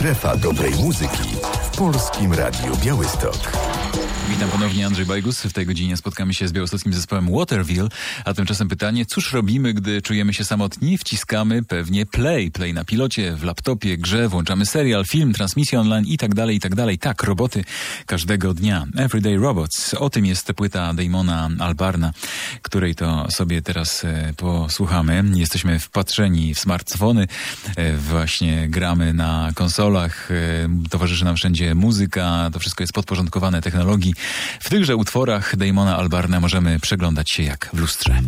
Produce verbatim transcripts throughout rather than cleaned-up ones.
Strefa dobrej muzyki w Polskim Radiu Białystok. Witam ponownie, Andrzej Bajgus. W tej godzinie spotkamy się z białostockim zespołem Waterville, a tymczasem pytanie, cóż robimy, gdy czujemy się samotni? Wciskamy pewnie play. Play na pilocie, w laptopie, grze, włączamy serial, film, transmisję online i tak dalej, i tak dalej. Tak, roboty każdego dnia. Everyday Robots. O tym jest płyta Damona Albarna, której to sobie teraz e, posłuchamy. Jesteśmy wpatrzeni w smartfony, e, właśnie gramy na konsolach, e, towarzyszy nam wszędzie muzyka, to wszystko jest podporządkowane technologii. W tychże utworach Damona Albarna możemy przeglądać się jak w lustrze.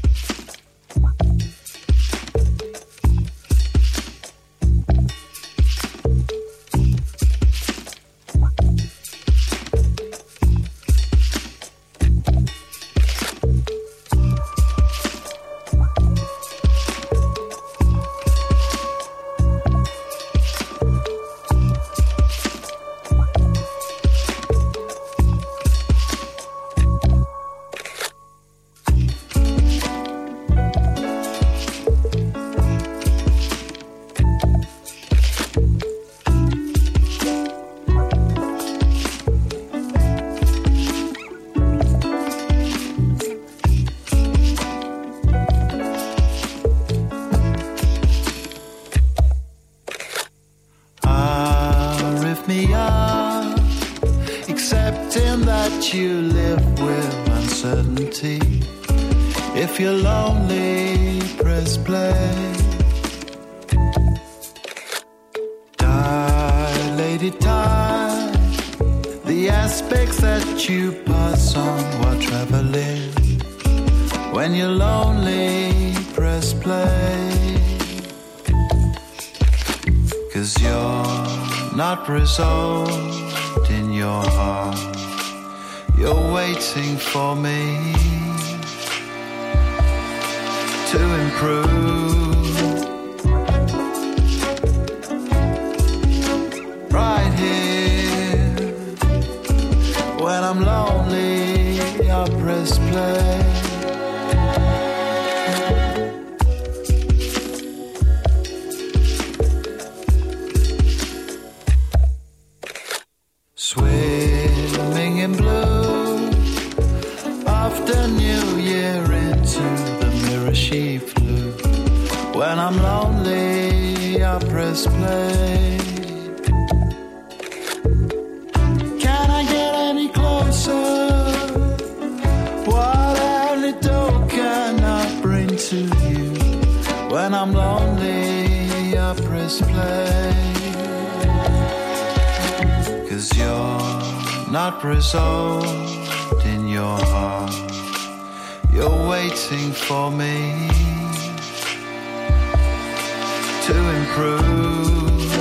You live with uncertainty. If you're lonely, press play. Dilated time, the aspects that you pass on while traveling. When you're lonely, press play. 'Cause you're not resolved in your heart. You're waiting for me to improve. Right here, when I'm lonely, I press play. Swimming in blue, after New Year into the mirror she flew. When I'm lonely, I press play. Can I get any closer? What antidote can I bring to you? When I'm lonely, I press play. 'Cause you're not resolved in your heart. You're waiting for me to improve.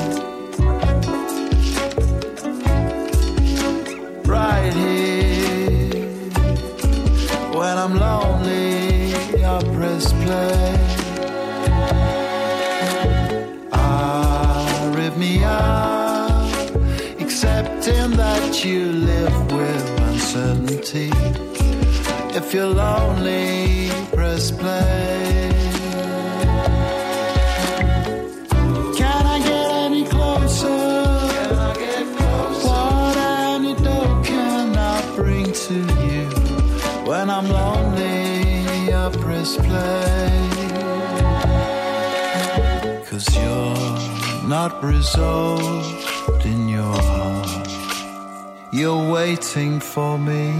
Right here, when I'm lonely, I press play. Ah, rip me up, accepting that you live with uncertainty. If you're lonely, press play. Can I get any closer? Can I get closer? What antidote can I bring to you? When I'm lonely, I press play. 'Cause you're not resolved in your heart. You're waiting for me.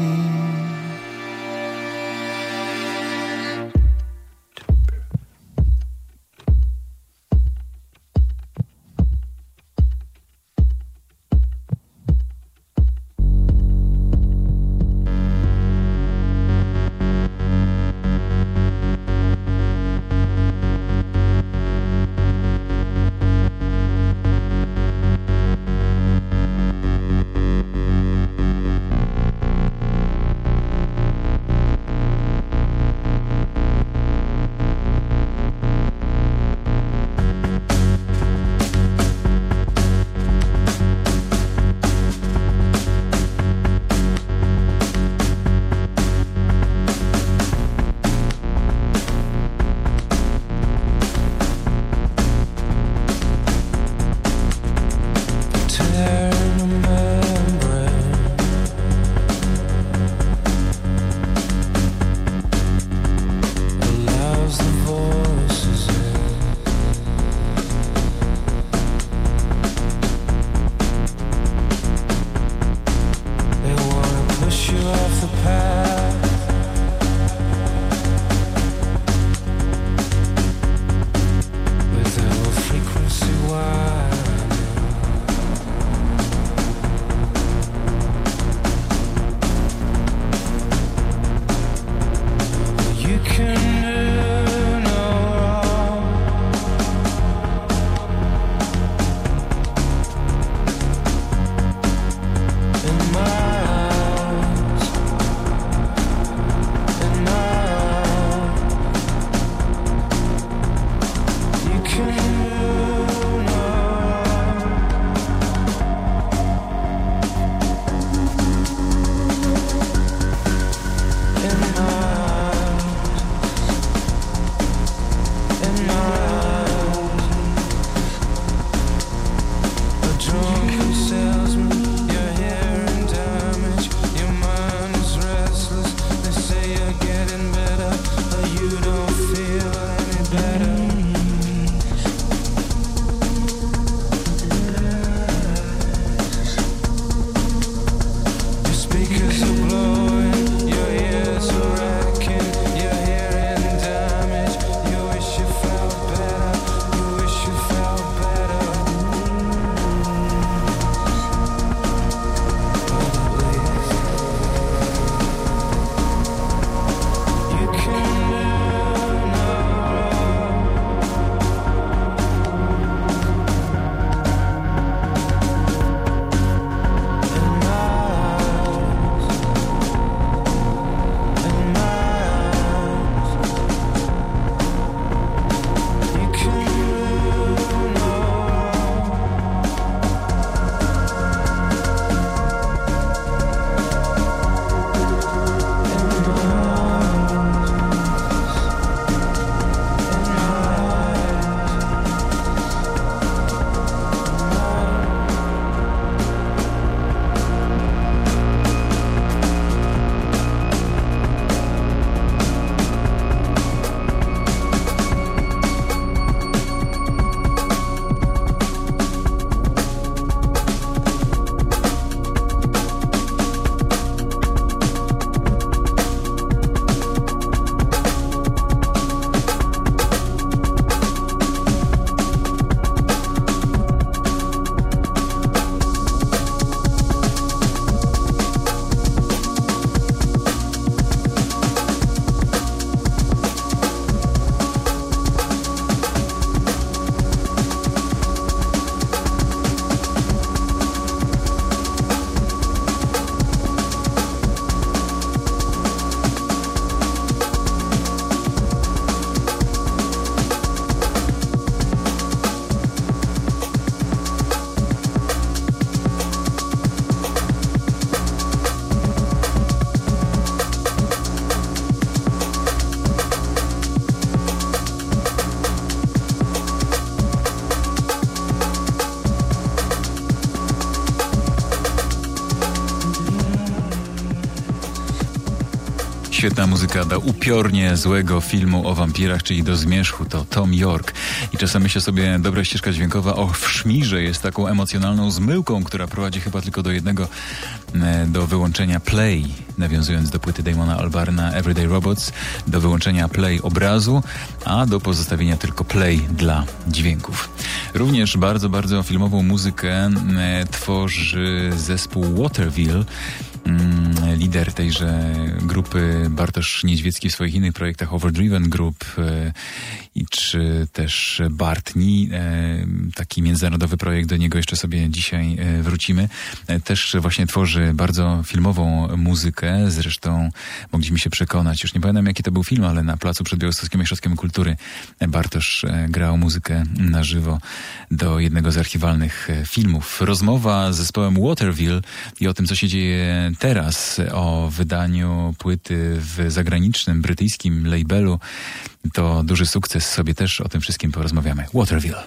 Świetna muzyka do upiornie złego filmu o wampirach, czyli do zmierzchu, to Tom York. I czasem myślę sobie, dobra ścieżka dźwiękowa o Szmirze jest taką emocjonalną zmyłką, która prowadzi chyba tylko do jednego, do wyłączenia play, nawiązując do płyty Damona Albarna Everyday Robots, do wyłączenia play obrazu, a do pozostawienia tylko play dla dźwięków. Również bardzo, bardzo filmową muzykę tworzy zespół Waterville. Lider tejże grupy, Bartosz Niedźwiecki, w swoich innych projektach, Overdriven Group i czy też Bartni, taki międzynarodowy projekt, do niego jeszcze sobie dzisiaj wrócimy, też właśnie tworzy bardzo filmową muzykę. Zresztą mogliśmy się przekonać, już nie pamiętam jaki to był film, ale na placu przed Białostockim Ośrodkiem Kultury Bartosz grał muzykę na żywo do jednego z archiwalnych filmów. Rozmowa z zespołem Waterville i o tym, co się dzieje teraz, o wydaniu płyty w zagranicznym, brytyjskim labelu. To duży sukces, sobie też o tym wszystkim porozmawiamy. Waterville.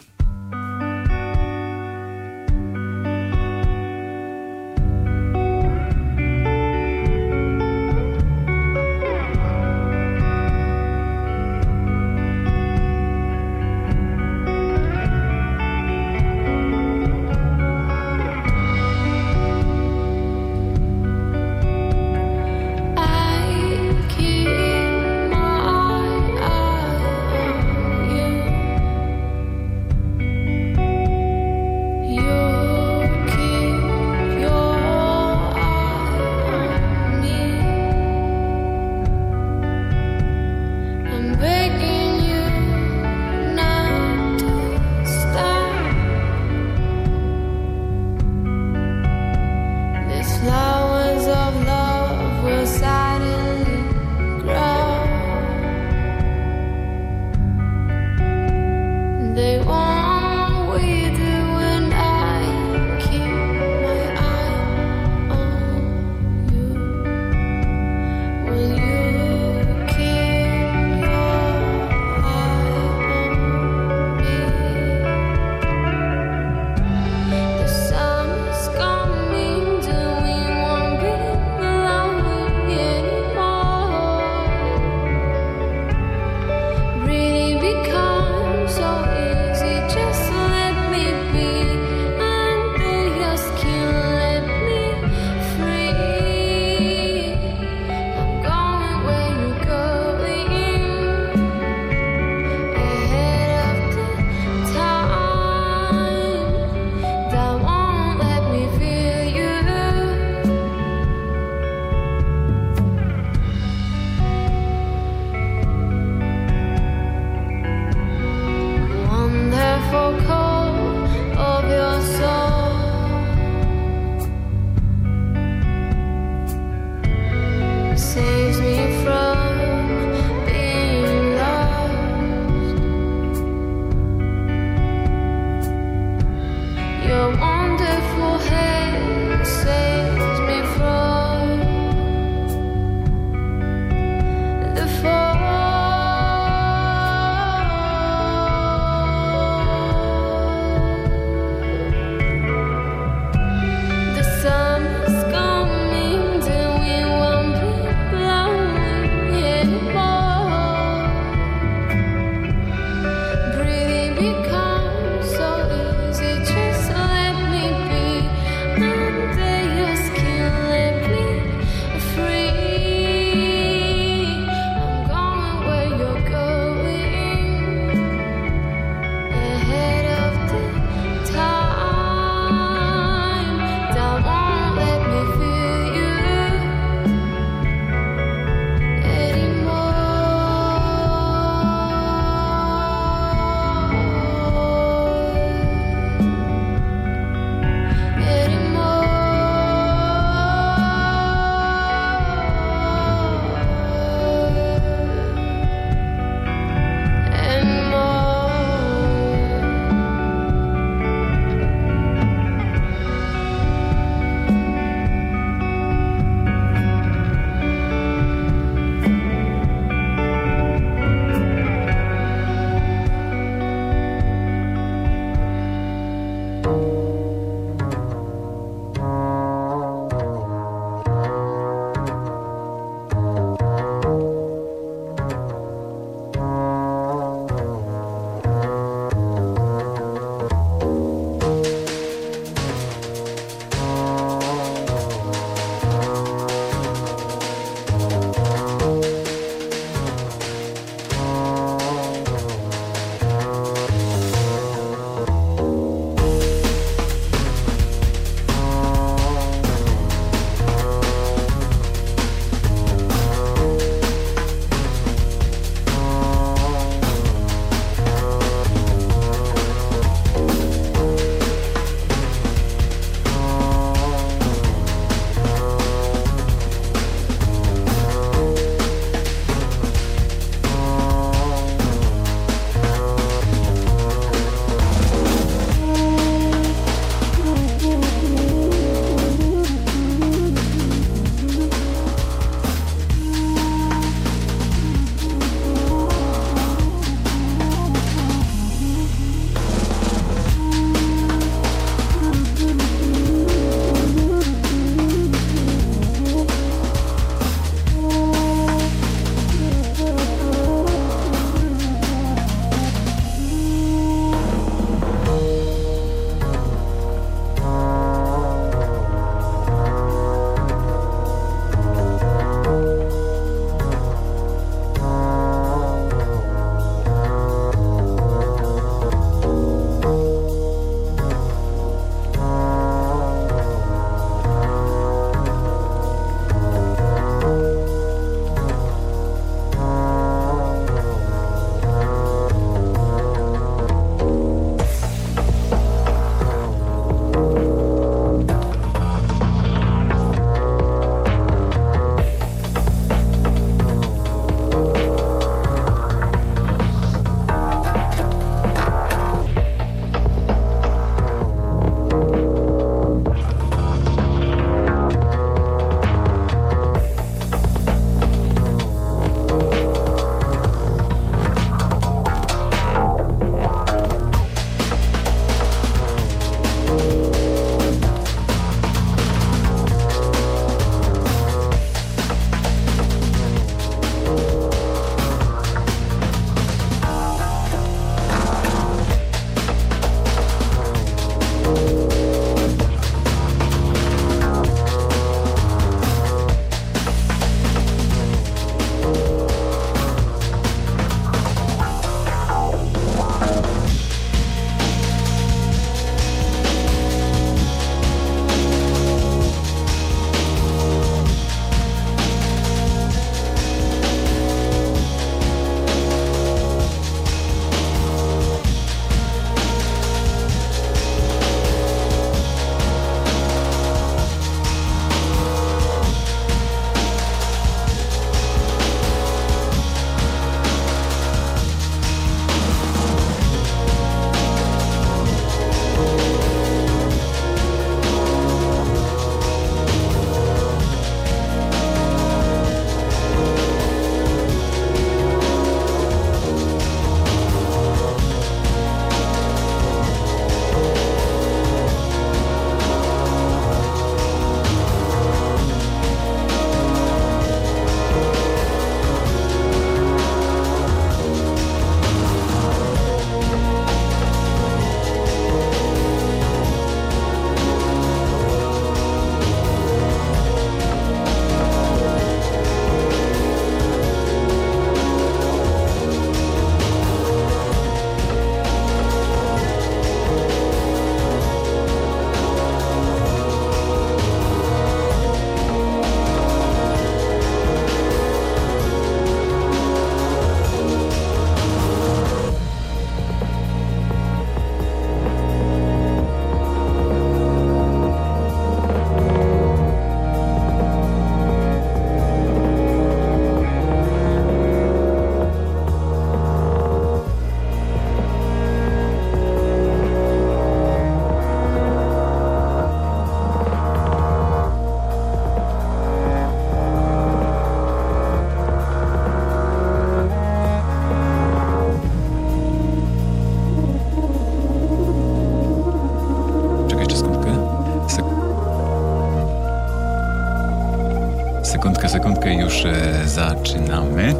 Sekundkę, sekundkę, już e, zaczynamy.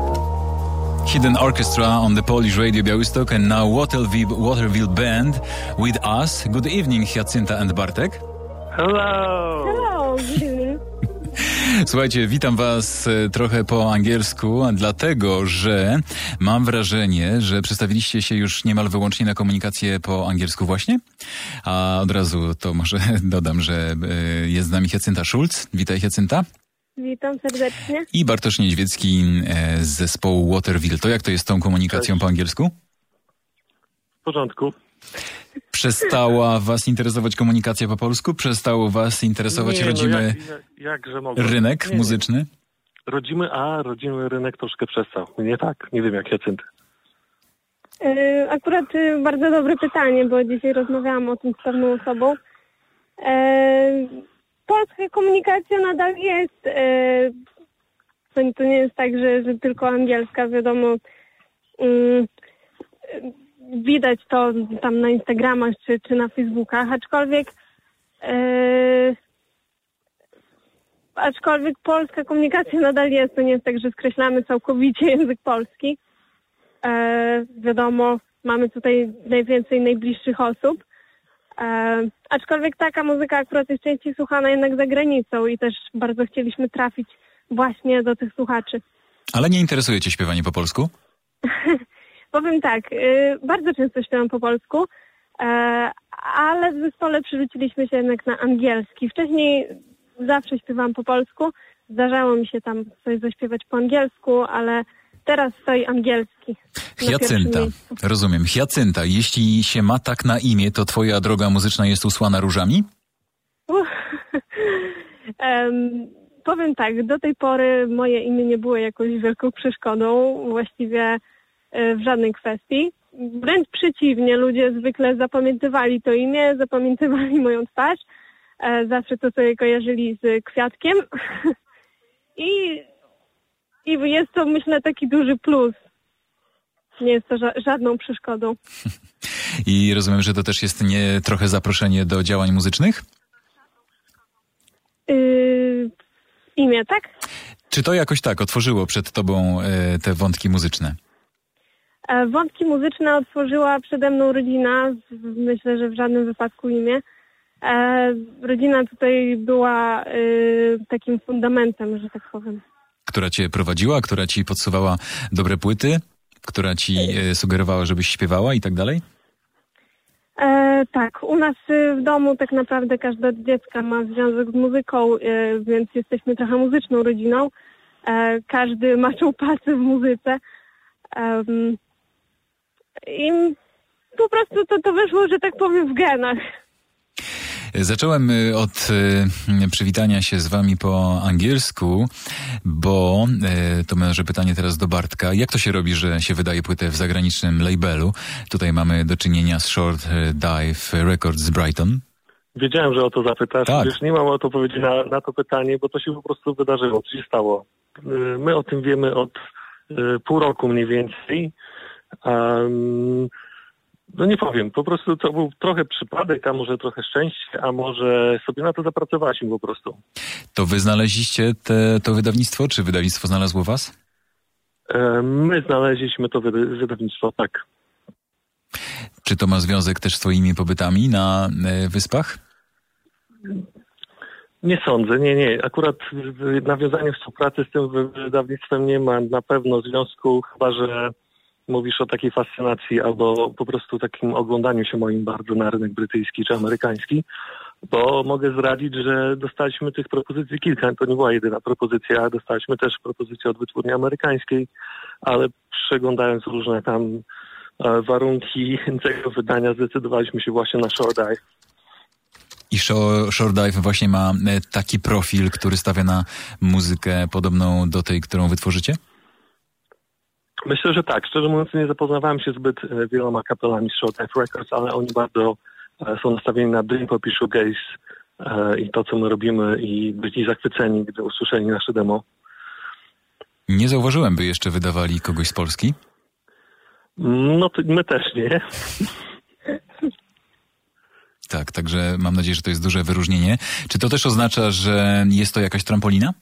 Hidden Orchestra on the Polish Radio Białystok and now Waterville, Waterville Band with us. Good evening, Jacynta and Bartek. Hello! Hello, good evening. Słuchajcie, witam was trochę po angielsku, dlatego, że mam wrażenie, że przestawiliście się już niemal wyłącznie na komunikację po angielsku właśnie. A od razu to może dodam, że jest z nami Jacynta Schulz. Witaj, Jacynta. Witam serdecznie. I Bartosz Niedźwiecki z zespołu Waterville. To jak to jest z tą komunikacją Cześć. po angielsku? W porządku. Przestała was interesować komunikacja po polsku? Przestało was interesować Nie, rodzimy no jak, jak, jakże mogę. rynek Nie, nie. muzyczny? Rodzimy, a rodzimy rynek troszkę przestał. Nie tak, nie wiem jak Jacynta. E, akurat e, bardzo dobre pytanie, bo dzisiaj rozmawiałam o tym z pewną osobą. E, polska komunikacja nadal jest. E, to, to nie jest tak, że, że tylko angielska, wiadomo. Mm, widać to tam na Instagramach czy, czy na Facebookach, aczkolwiek e, aczkolwiek polska komunikacja nadal jest. To nie jest tak, że skreślamy całkowicie język polski. E, wiadomo, mamy tutaj najwięcej najbliższych osób. E, aczkolwiek taka muzyka akurat jest częściej słuchana jednak za granicą i też bardzo chcieliśmy trafić właśnie do tych słuchaczy. Ale nie interesuje cię śpiewanie po polsku? Powiem tak, y, bardzo często śpiewam po polsku, e, ale w zespole przerzuciliśmy się jednak na angielski. Wcześniej zawsze śpiewałam po polsku, zdarzało mi się tam coś zaśpiewać po angielsku, ale teraz stoi angielski. Jacynta, rozumiem. Jacynta, jeśli się ma tak na imię, to twoja droga muzyczna jest usłana różami? um, powiem tak, do tej pory moje imię nie było jakąś wielką przeszkodą, właściwie w żadnej kwestii. Wręcz przeciwnie, ludzie zwykle zapamiętywali to imię, zapamiętywali moją twarz. Zawsze to sobie kojarzyli z kwiatkiem. I, i jest to, myślę, taki duży plus. Nie jest to ża- żadną przeszkodą. I rozumiem, że to też jest nie trochę zaproszenie do działań muzycznych? Yy, imię, tak? Czy to jakoś tak otworzyło przed tobą e, te wątki muzyczne? E, wątki muzyczne otworzyła przede mną rodzina, z, myślę, że w żadnym wypadku imię. E, rodzina tutaj była y, takim fundamentem, że tak powiem. Która cię prowadziła, która ci podsuwała dobre płyty, która ci e, sugerowała, żebyś śpiewała i tak dalej? E, tak, u nas y, w domu tak naprawdę każde od dziecka ma związek z muzyką, y, więc jesteśmy trochę muzyczną rodziną. E, każdy maczał palce w muzyce. E, I po prostu to, to wyszło, że tak powiem, w genach. Zacząłem od y, przywitania się z wami po angielsku, bo y, to może pytanie teraz do Bartka. Jak to się robi, że się wydaje płytę w zagranicznym labelu? Tutaj mamy do czynienia z Short Dive Records z Brighton. Wiedziałem, że o to zapytasz. Tak. Wiesz, nie mam odpowiedzi na, na to pytanie, bo to się po prostu wydarzyło, co się stało. Y, My o tym wiemy od y, pół roku mniej więcej. Um, No nie powiem, po prostu to był trochę przypadek, a może trochę szczęście, a może sobie na to zapracowaliśmy po prostu. To wy znaleźliście te, to wydawnictwo, czy wydawnictwo znalazło was? E, My znaleźliśmy to wyda- wydawnictwo, tak. Czy to ma związek też z twoimi pobytami na e, wyspach? Nie sądzę, nie, nie. Akurat y, nawiązanie współpracy z tym wydawnictwem nie ma na pewno związku, chyba że mówisz o takiej fascynacji albo po prostu takim oglądaniu się moim bardzo na rynek brytyjski czy amerykański, bo mogę zdradzić, że dostaliśmy tych propozycji kilka. To nie była jedyna propozycja, dostaliśmy też propozycję od wytwórni amerykańskiej, ale przeglądając różne tam e, warunki tego wydania zdecydowaliśmy się właśnie na Short Dive. I Short, Short Dive właśnie ma e, taki profil, który stawia na muzykę podobną do tej, którą wytworzycie? Myślę, że tak. Szczerze mówiąc, nie zapoznawałem się zbyt e, wieloma kapelami z Short Dive Records, ale oni bardzo e, są nastawieni na dream pop i shoegaze e, i to, co my robimy, i byli zachwyceni, gdy usłyszeli nasze demo. Nie zauważyłem, by jeszcze wydawali kogoś z Polski. No to my też nie. Tak, także mam nadzieję, że to jest duże wyróżnienie. Czy to też oznacza, że jest to jakaś trampolina?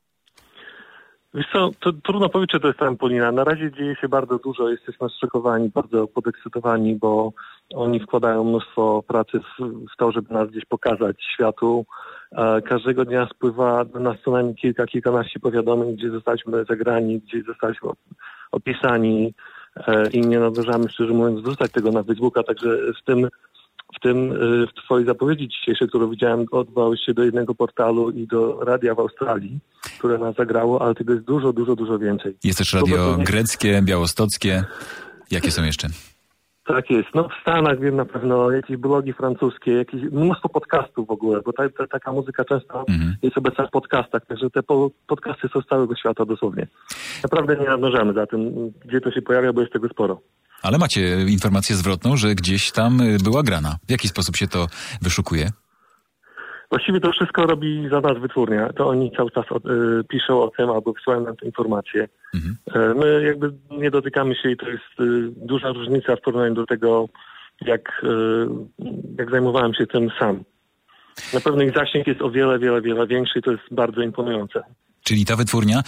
Wiesz co, to trudno powiedzieć, czy to jest trampolina. Na razie dzieje się bardzo dużo, jesteśmy zszokowani, bardzo podekscytowani, bo oni wkładają mnóstwo pracy w, w to, żeby nas gdzieś pokazać światu. E, każdego dnia spływa do nas co najmniej kilka, kilkanaście powiadomień, gdzie zostaliśmy zagrani, gdzie zostaliśmy opisani e, i nie nadążamy, szczerze mówiąc, wrzucać tego na Facebooka, także w tym W tym w twojej zapowiedzi dzisiejszej, którą widziałem, odwołałeś się do jednego portalu i do radia w Australii, które nas zagrało, ale tego jest dużo, dużo, dużo więcej. Jest też radio greckie, białostockie. Jakie są jeszcze? Tak jest. No w Stanach wiem na pewno, jakieś blogi francuskie, jakieś, mnóstwo podcastów w ogóle, bo ta, ta, taka muzyka często mhm. jest obecna w podcastach, także te po, podcasty są z całego świata dosłownie. Naprawdę nie nadążamy za tym, gdzie to się pojawia, bo jest tego sporo. Ale macie informację zwrotną, że gdzieś tam była grana. W jaki sposób się to wyszukuje? Właściwie to wszystko robi za nas wytwórnia. To oni cały czas od, y, piszą o tym albo wysyłają nam te informacje. Mhm. Y, my jakby nie dotykamy się i to jest y, duża różnica w porównaniu do tego, jak, y, jak zajmowałem się tym sam. Na pewno ich zasięg jest o wiele, wiele, wiele większy i to jest bardzo imponujące. Czyli ta wytwórnia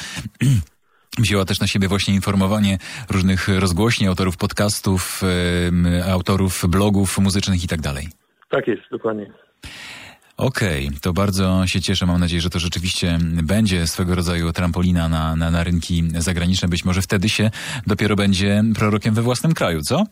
wzięła też na siebie właśnie informowanie różnych rozgłośni, autorów podcastów, y, autorów blogów muzycznych i tak dalej. Tak jest, dokładnie. Okej, okay, to bardzo się cieszę. Mam nadzieję, że to rzeczywiście będzie swego rodzaju trampolina na, na, na rynki zagraniczne. Być może wtedy się dopiero będzie prorokiem we własnym kraju, co?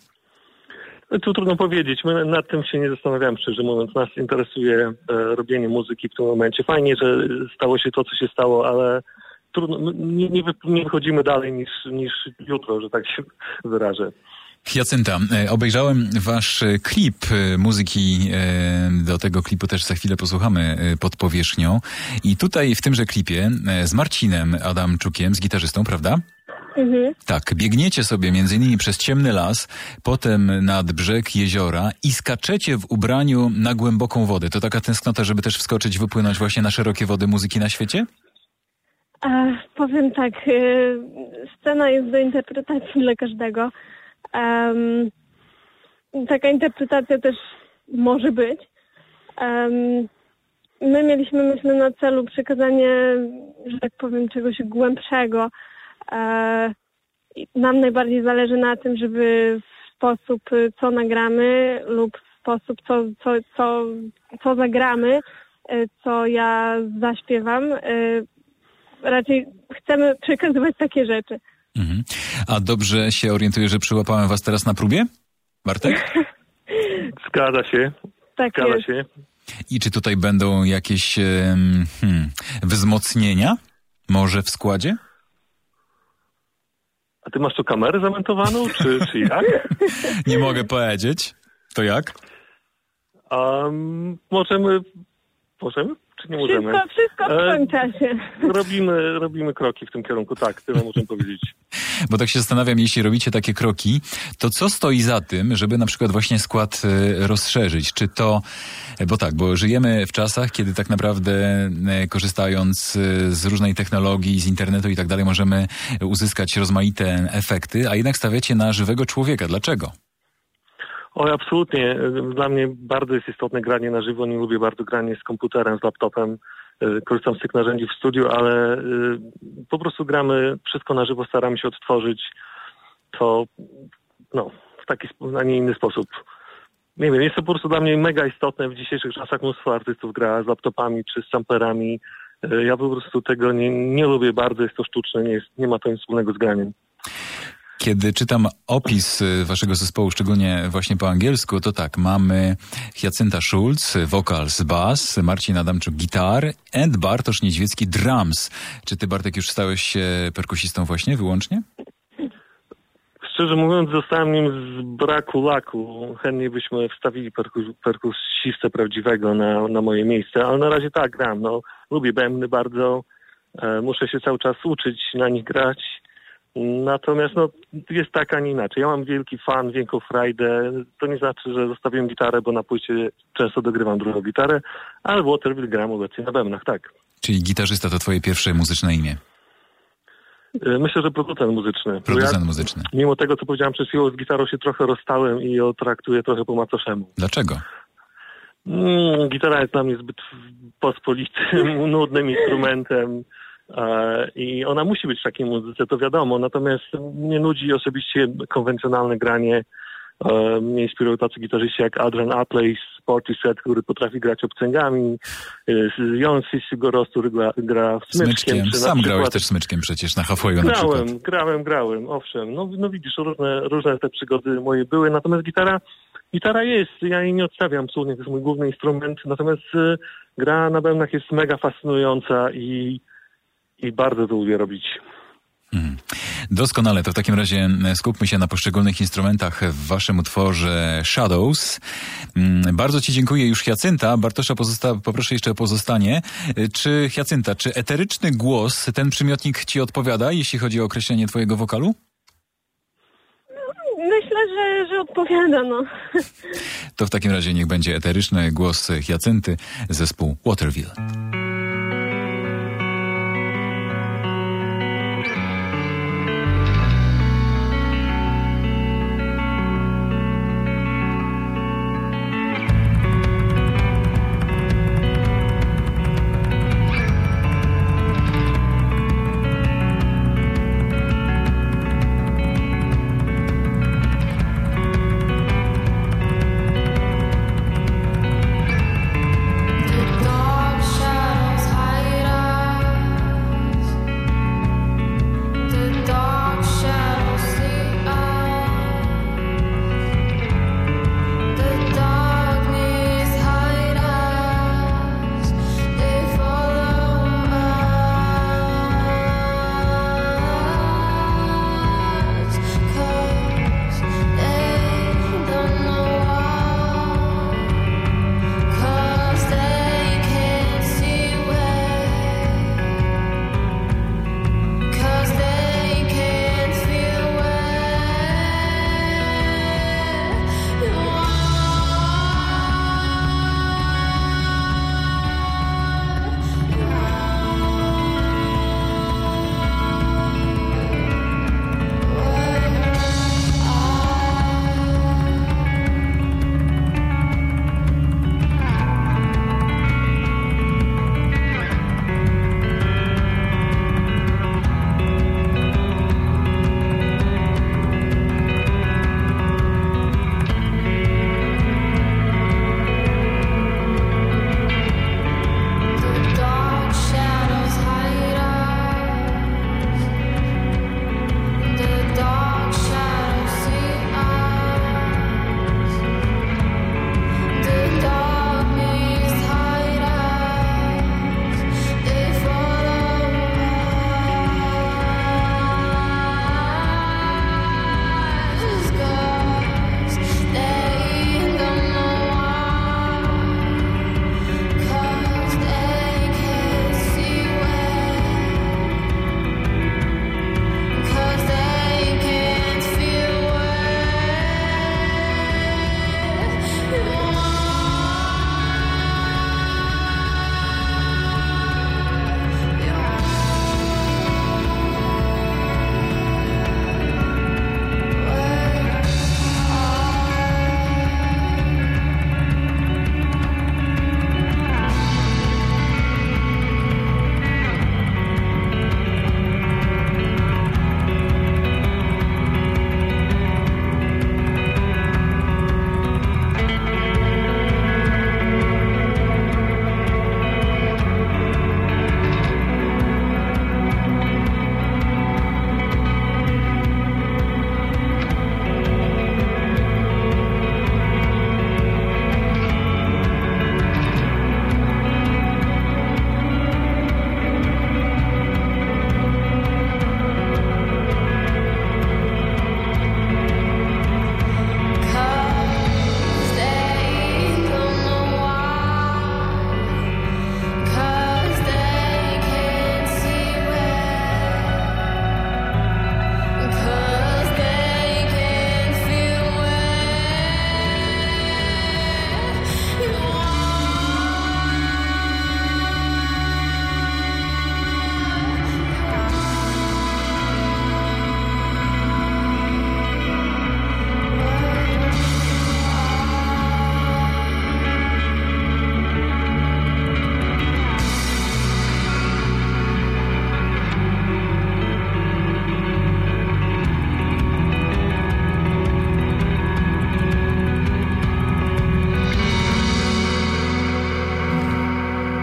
Tu trudno powiedzieć. My nad tym się nie zastanawiamy, szczerze mówiąc. Nas interesuje e, robienie muzyki w tym momencie. Fajnie, że stało się to, co się stało, ale trudno, nie, nie, wy, nie wychodzimy dalej niż, niż jutro, że tak się wyrażę. Jacynta, obejrzałem wasz klip muzyki, do tego klipu też za chwilę posłuchamy pod powierzchnią. I tutaj w tymże klipie z Marcinem Adamczukiem, z gitarzystą, prawda? Mhm. Tak, biegniecie sobie między innymi przez ciemny las, potem nad brzeg jeziora i skaczecie w ubraniu na głęboką wodę. To taka tęsknota, żeby też wskoczyć, wypłynąć właśnie na szerokie wody muzyki na świecie? E, powiem tak, e, scena jest do interpretacji dla każdego. Um, taka interpretacja też może być. Um, my mieliśmy, myślę, na celu przekazanie, że tak powiem, czegoś głębszego e, nam najbardziej zależy na tym, żeby w sposób, co nagramy lub w sposób, co, co, co, co zagramy, co ja zaśpiewam, raczej chcemy przekazywać takie rzeczy. Mhm. A dobrze się orientuję, że przyłapałem was teraz na próbie? Bartek? Zgadza się. Tak Zgadza jest. się. I czy tutaj będą jakieś em, hmm, wzmocnienia? Może w składzie? A ty masz tu kamerę zamontowaną, czy, czy jak? Nie mogę powiedzieć. To jak? Um, możemy... Możemy? Czy nie możemy? Wszystko, wszystko w swoim E, czasie. Robimy, robimy kroki w tym kierunku, tak, tyle możemy powiedzieć. Bo tak się zastanawiam, jeśli robicie takie kroki, to co stoi za tym, żeby na przykład właśnie skład e, rozszerzyć? Czy to, bo tak, bo żyjemy w czasach, kiedy tak naprawdę e, korzystając e, z różnej technologii, z internetu i tak dalej, możemy uzyskać rozmaite efekty, a jednak stawiacie na żywego człowieka. Dlaczego? Oj, absolutnie. Dla mnie bardzo jest istotne granie na żywo. Nie lubię bardzo granie z komputerem, z laptopem. Korzystam z tych narzędzi w studiu, ale po prostu gramy wszystko na żywo, staramy się odtworzyć to no, w taki, a nie inny sposób. Nie wiem, jest to po prostu dla mnie mega istotne. W dzisiejszych czasach mnóstwo artystów gra z laptopami czy z samplerami. Ja po prostu tego nie, nie lubię bardzo, jest to sztuczne, nie, jest, nie ma to nic wspólnego z graniem. Kiedy czytam opis waszego zespołu, szczególnie właśnie po angielsku, to tak, mamy Jacynta Schulz, vocals, bass, Marcin Adamczuk, gitar and Bartosz Niedźwiecki, drums. Czy ty, Bartek, już stałeś się perkusistą właśnie, wyłącznie? Szczerze mówiąc, zostałem nim z braku laku. Chętnie byśmy wstawili perkus- perkusistę prawdziwego na, na moje miejsce, ale na razie tak, gram. No, lubię bębny bardzo, e, muszę się cały czas uczyć na nich grać. Natomiast no, jest tak, a nie inaczej. Ja mam wielki fan, wielką frajdę. To nie znaczy, że zostawiłem gitarę, bo na płycie często dogrywam drugą gitarę, ale w Waterville gram obecnie na bębnach, tak. Czyli gitarzysta to twoje pierwsze muzyczne imię? Myślę, że producent muzyczny. Producent ja, muzyczny. Mimo tego, co powiedziałem przed chwilą, z gitarą się trochę rozstałem i ją traktuję trochę po macoszemu. Dlaczego? Mm, gitara jest dla mnie zbyt pospolitym, nudnym instrumentem. I ona musi być w takiej muzyce, to wiadomo, natomiast mnie nudzi osobiście konwencjonalne granie. Mnie inspirują tacy gitarzyści jak Adrian Apley z Portishead, który potrafi grać obcęgami. Jon Sissigorost, który gra, gra smyczkiem. Smyczkiem. Czy Sam przykład... grałeś też smyczkiem przecież na Halfwayu na przykład. Grałem, grałem, grałem, owszem. No, no widzisz, różne, różne te przygody moje były, natomiast gitara Gitara jest, ja jej nie odstawiam absolutnie, to jest mój główny instrument, natomiast y, gra na bębnach jest mega fascynująca i I bardzo to lubię robić. Hmm. Doskonale, to w takim razie skupmy się na poszczególnych instrumentach w waszym utworze Shadows. Bardzo ci dziękuję już, Jacynta. Bartosza pozosta- poproszę jeszcze o pozostanie. Czy Jacynta, czy eteryczny głos, ten przymiotnik ci odpowiada, jeśli chodzi o określenie twojego wokalu? Myślę, że, że odpowiada, no. To w takim razie niech będzie eteryczny głos Jacynty, zespół Waterville. Dark shadow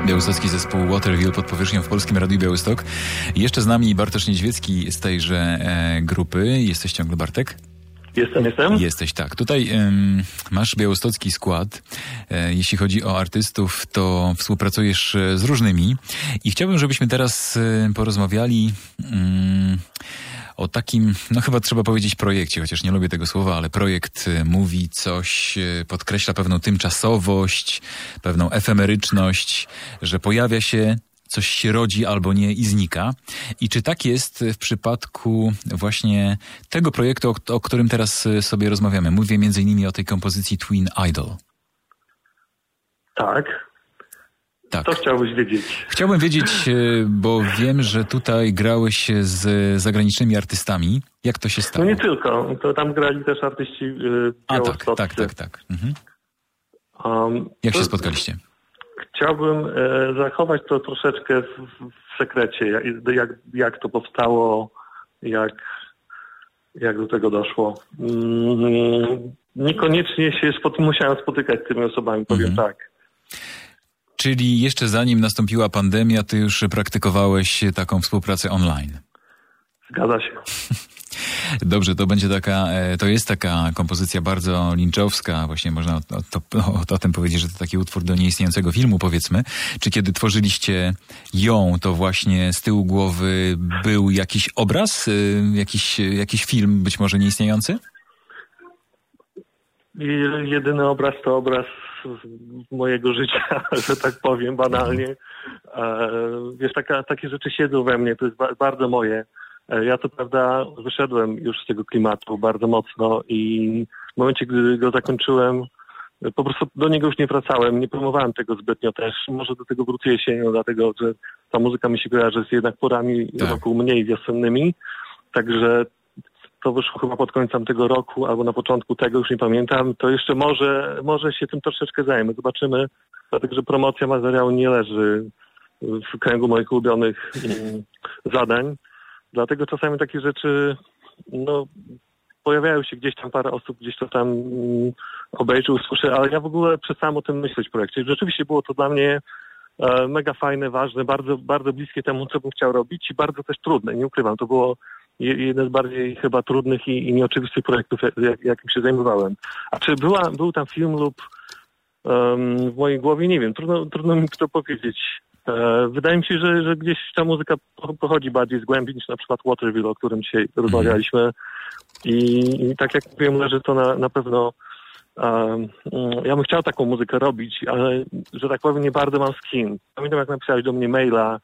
Białostocki zespół Waterville pod powierzchnią w Polskim Radiu Białystok. Jeszcze z nami Bartosz Niedźwiecki z tejże e, grupy. Jesteś ciągle, Bartek? Jestem, jestem. Jesteś, tak. Tutaj ym, masz białostocki skład. E, jeśli chodzi o artystów, to współpracujesz e, z różnymi. I chciałbym, żebyśmy teraz e, porozmawiali ym, o takim, no chyba trzeba powiedzieć projekcie, chociaż nie lubię tego słowa, ale projekt e, mówi coś, e, podkreśla pewną tymczasowość, pewną efemeryczność, że pojawia się, coś się rodzi albo nie i znika. I czy tak jest w przypadku właśnie tego projektu, o, o którym teraz sobie rozmawiamy? Mówię między innymi o tej kompozycji Twin Idol. Tak. Tak. Co chciałbyś wiedzieć? Chciałbym wiedzieć, bo wiem, że tutaj grałeś z zagranicznymi artystami. Jak to się stało? No nie tylko. To tam grali też artyści yy, A tak, tak, tak, tak. Mhm. Um, Jak to... się spotkaliście? Chciałbym e, zachować to troszeczkę w, w sekrecie, jak, jak, jak to powstało, jak, jak do tego doszło. Mm, niekoniecznie się spot- musiałem spotykać z tymi osobami, powiem mhm. tak. Czyli jeszcze zanim nastąpiła pandemia, ty już praktykowałeś taką współpracę online? Zgadza się. Dobrze, to będzie taka, to jest taka kompozycja bardzo linczowska, właśnie można o, to, o, o tym powiedzieć, że to taki utwór do nieistniejącego filmu, powiedzmy. Czy kiedy tworzyliście ją, to właśnie z tyłu głowy był jakiś obraz, jakiś, jakiś film, być może nieistniejący? I jedyny obraz to obraz mojego życia, że tak powiem, banalnie. Wiesz, taka, takie rzeczy siedzą we mnie, to jest ba- bardzo moje. Ja to prawda wyszedłem już z tego klimatu bardzo mocno i w momencie, gdy go zakończyłem, po prostu do niego już nie wracałem, nie promowałem tego zbytnio też. Może do tego wrócę jesienią, dlatego że ta muzyka mi się kojarzy z jednak porami tak. roku mniej wiosennymi. Także to wyszło chyba pod końcem tego roku albo na początku tego, już nie pamiętam. To jeszcze może, może się tym troszeczkę zajmę. Zobaczymy, dlatego że promocja materiału nie leży w kręgu moich ulubionych mm, zadań. Dlatego czasami takie rzeczy, no, pojawiają się gdzieś tam parę osób, gdzieś to tam mm, obejrzy, usłyszy, ale ja w ogóle przestałem o tym myśleć w projekcie. Rzeczywiście było to dla mnie e, mega fajne, ważne, bardzo, bardzo bliskie temu, co bym chciał robić i bardzo też trudne, nie ukrywam. To było je, jeden z bardziej chyba trudnych i, i nieoczywistych projektów, jak, jakim się zajmowałem. A czy była, był tam film lub um, w mojej głowie? Nie wiem, trudno, trudno mi to powiedzieć. Wydaje mi się, że, że gdzieś ta muzyka pochodzi bardziej z głębi niż na przykład Waterville, o którym dzisiaj mm. rozmawialiśmy. I, I tak jak mówiłem, leży to na, na pewno... Um, ja bym chciał taką muzykę robić, ale że tak powiem nie bardzo mam z kim. Pamiętam, jak napisałeś do mnie maila,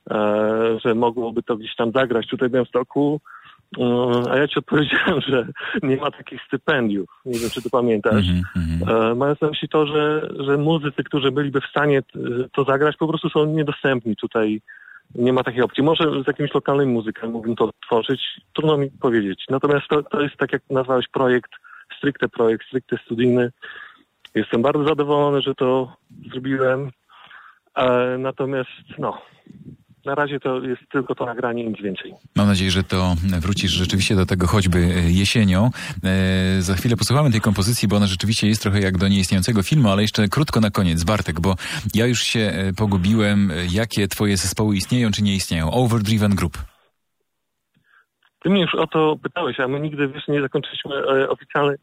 e, że mogłoby to gdzieś tam zagrać tutaj w Białymstoku, um, a ja ci odpowiedziałem, że nie ma takich stypendiów. Nie wiem, czy to pamiętasz. Mm-hmm. E, mając na myśli to, że, że muzycy, którzy byliby w stanie to zagrać, po prostu są niedostępni tutaj. Nie ma takiej opcji. Może z jakimś lokalnym muzykiem mógłbym to tworzyć. Trudno mi powiedzieć. Natomiast to, to jest, tak jak nazwałeś, projekt, stricte projekt, stricte studyjny. Jestem bardzo zadowolony, że to zrobiłem. E, natomiast, no... Na razie to jest tylko to nagranie, nic więcej. Mam nadzieję, że to wrócisz rzeczywiście do tego choćby jesienią. E, za chwilę posłuchamy tej kompozycji, bo ona rzeczywiście jest trochę jak do nieistniejącego filmu, ale jeszcze krótko na koniec, Bartek, bo ja już się pogubiłem, jakie twoje zespoły istnieją czy nie istnieją. Overdriven Group. Ty mnie już o to pytałeś, a my nigdy, wiesz, nie zakończyliśmy e, oficjalnej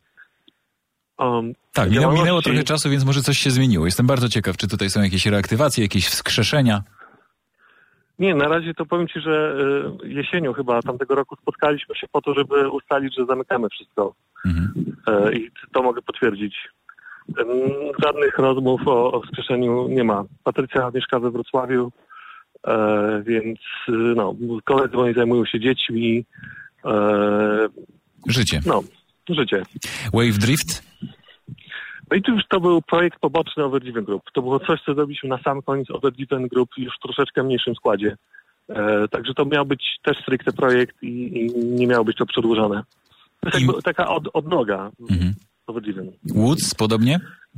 Um, tak, minęło, minęło trochę czasu, więc może coś się zmieniło. Jestem bardzo ciekaw, czy tutaj są jakieś reaktywacje, jakieś wskrzeszenia. Nie, na razie to powiem ci, że y, jesienią chyba tamtego roku spotkaliśmy się po to, żeby ustalić, że zamykamy wszystko. Mhm. Y, I to mogę potwierdzić. Y, żadnych rozmów o, o wskrzeszeniu nie ma. Patrycja mieszka we Wrocławiu, y, więc y, no, koledzy moi zajmują się dziećmi. Y, życie. No, życie. Wave Drift? No i to już to był projekt poboczny Overdriven Group. To było coś, co zrobiliśmy na sam koniec Overdriven Group już w troszeczkę mniejszym składzie. E, także to miał być też stricte projekt i, i nie miało być to przedłużone. To jest I... jakby taka od, odnoga mhm. Overdriven. Woods podobnie?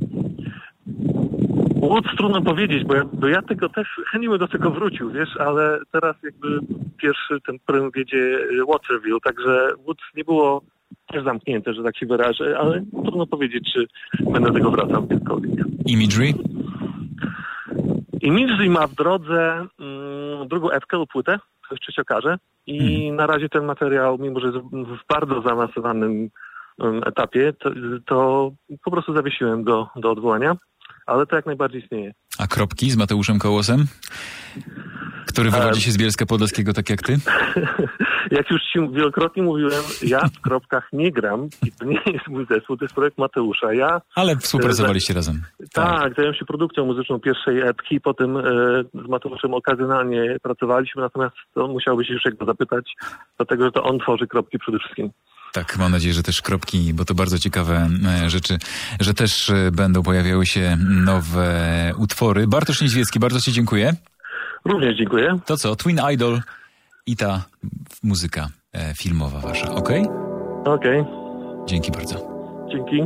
Woods trudno powiedzieć, bo ja, bo ja tego też chętnie bym do tego wrócił, wiesz, ale teraz jakby pierwszy ten prym wiedzie Waterville, także Woods nie było też zamknięte, że tak się wyrażę, ale trudno powiedzieć, czy będę do tego wracał kiedykolwiek. Imagery? I Milsey ma w drodze mm, drugą epkę lub płytę, to jeszcze się okaże. I hmm. na razie ten materiał, mimo że jest w bardzo zaawansowanym um, etapie, to, to po prostu zawiesiłem go do odwołania, ale to jak najbardziej istnieje. A Kropki z Mateuszem Kołosem? Który wywodzi się z Bielska Podlaskiego, tak jak ty? Jak już ci wielokrotnie mówiłem, ja w Kropkach nie gram i to nie jest mój zespół, to jest projekt Mateusza. Ja, Ale współpracowaliście e, razem. Tak, tak, zająłem się produkcją muzyczną pierwszej epki, potem e, z Mateuszem okazjonalnie pracowaliśmy, natomiast to musiałbyś już jego zapytać, dlatego że to on tworzy Kropki przede wszystkim. Tak, mam nadzieję, że też Kropki, bo to bardzo ciekawe e, rzeczy, że też e, będą pojawiały się nowe utwory. Bartosz Niedźwiecki, bardzo ci dziękuję. Również dziękuję. To co, Twin Idol i ta muzyka e, filmowa wasza, okej? Okay? Okej. Okay. Dzięki bardzo. Dzięki.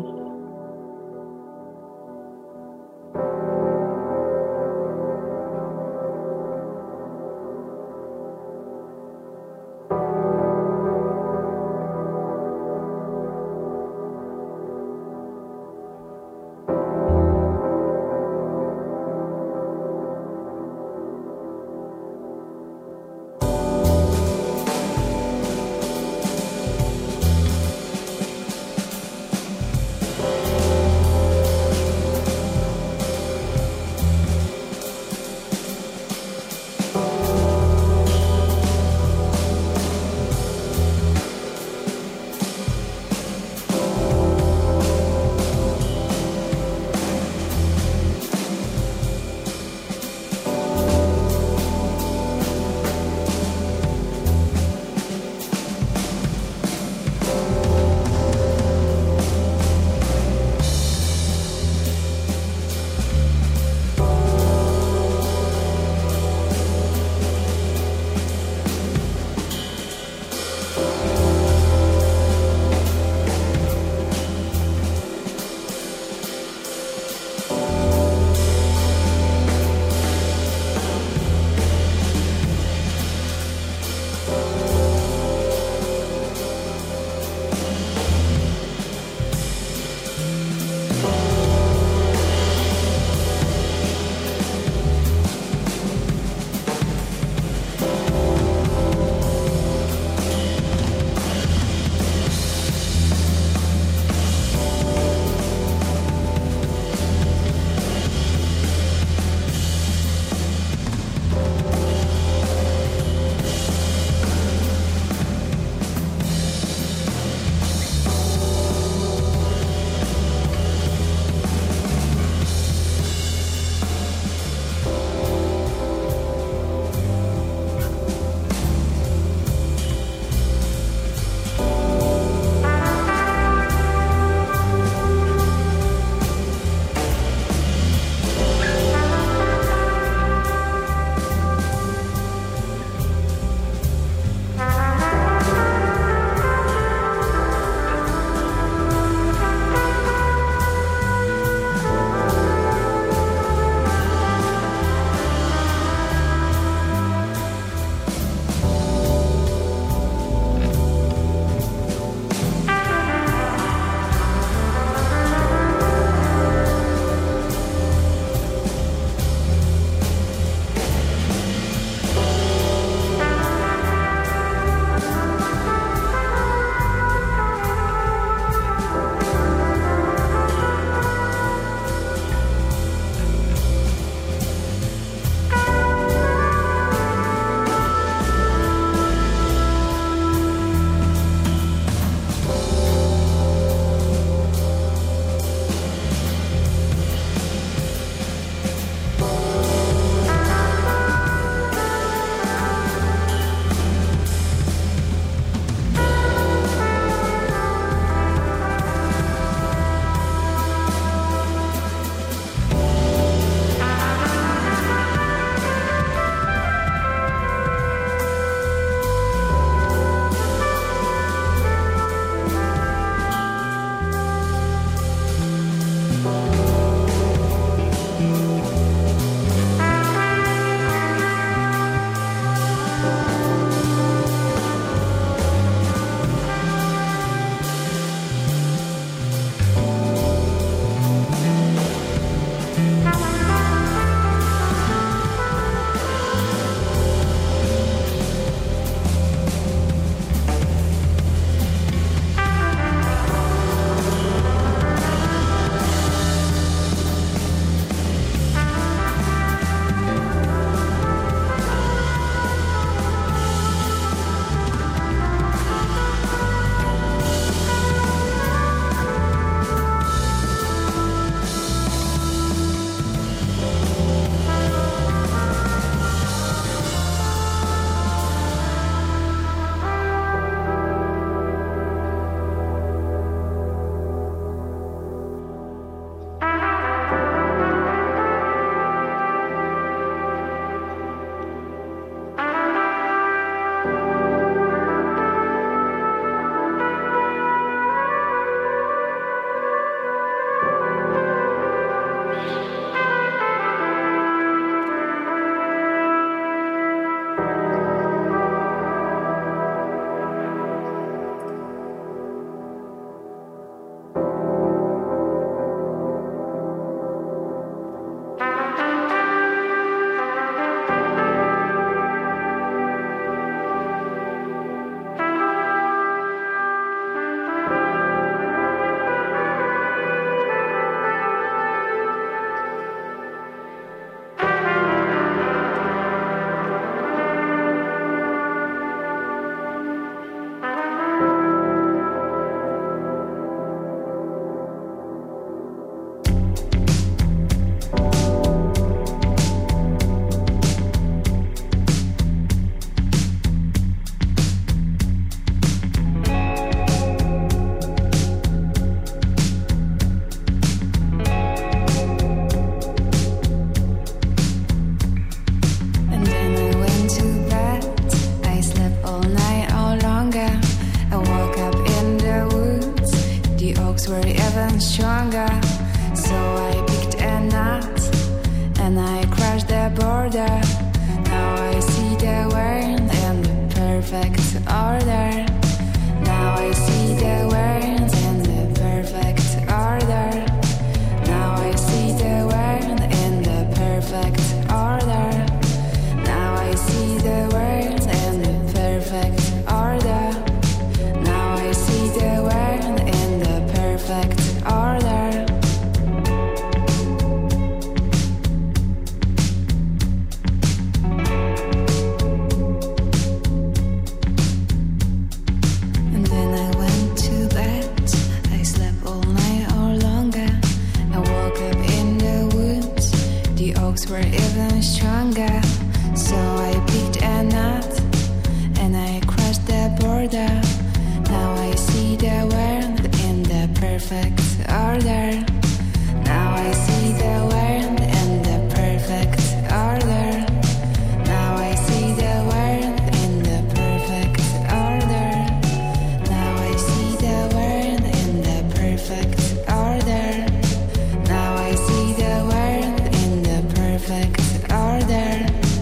oaks were even stronger. So I picked a nut and I crossed the border. Now I see the world in the perfect order. Now I see the world in the perfect order. Now I see the world in the perfect order. Now I see the world in the perfect order. Now I see the world in the perfect order.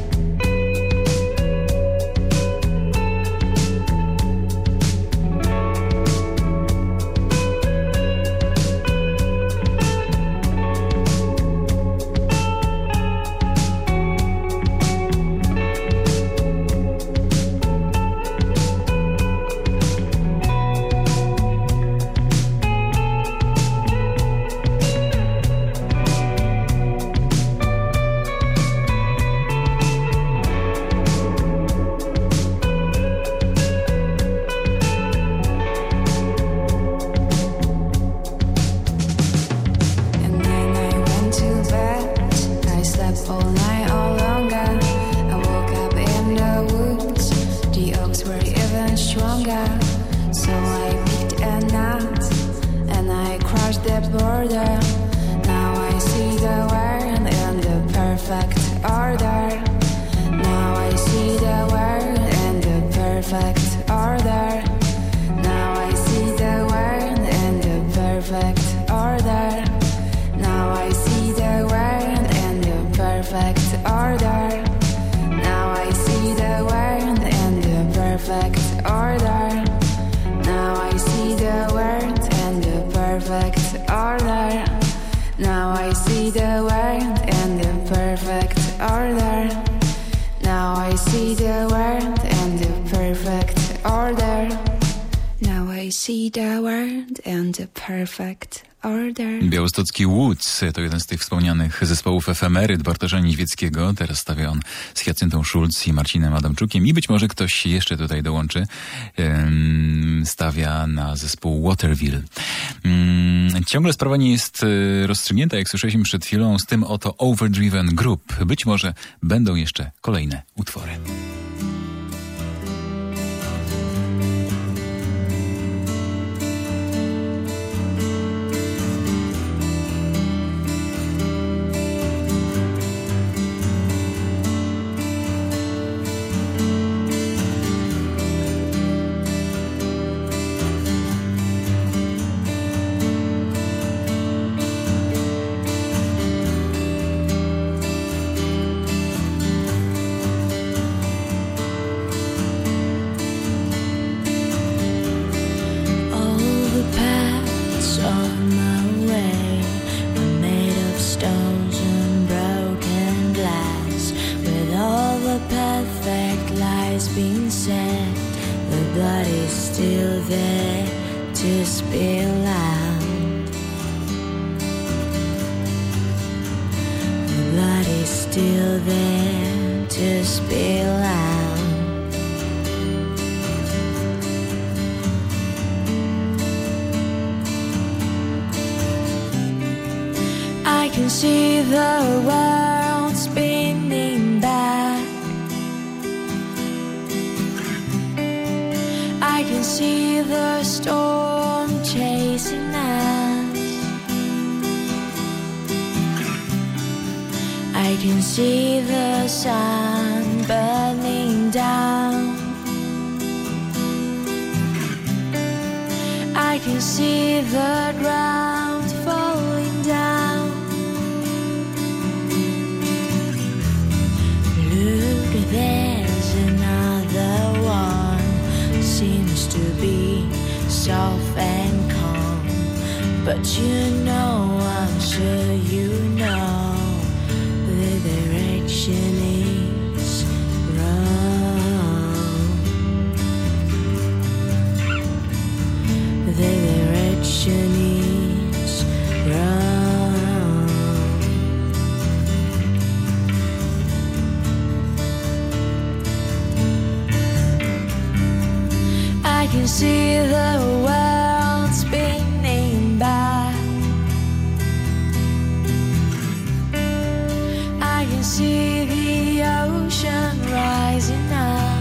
Białostocki Woods to jeden z tych wspomnianych zespołów efemeryt Bartosza Niedźwieckiego. Teraz stawia on z Hiacyntą Szulc i Marcinem Adamczukiem i być może ktoś jeszcze tutaj dołączy. Stawia na zespół Waterville. Ciągle sprawa nie jest rozstrzygnięta, jak słyszeliśmy przed chwilą, z tym oto Overdriven Group. Być może będą jeszcze kolejne utwory. See the world spinning back. I can see the storm chasing us. I can see the sun burning down. I can see the ground falling down. There's another one, seems to be soft and calm, but you know, I'm sure you know, the direction is wrong. The direction is wrong. I can see the world spinning back. I can can see the ocean rising up.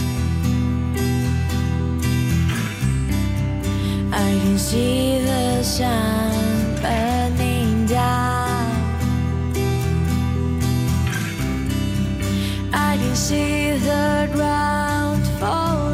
I can see the sun burning down. I can see the ground fall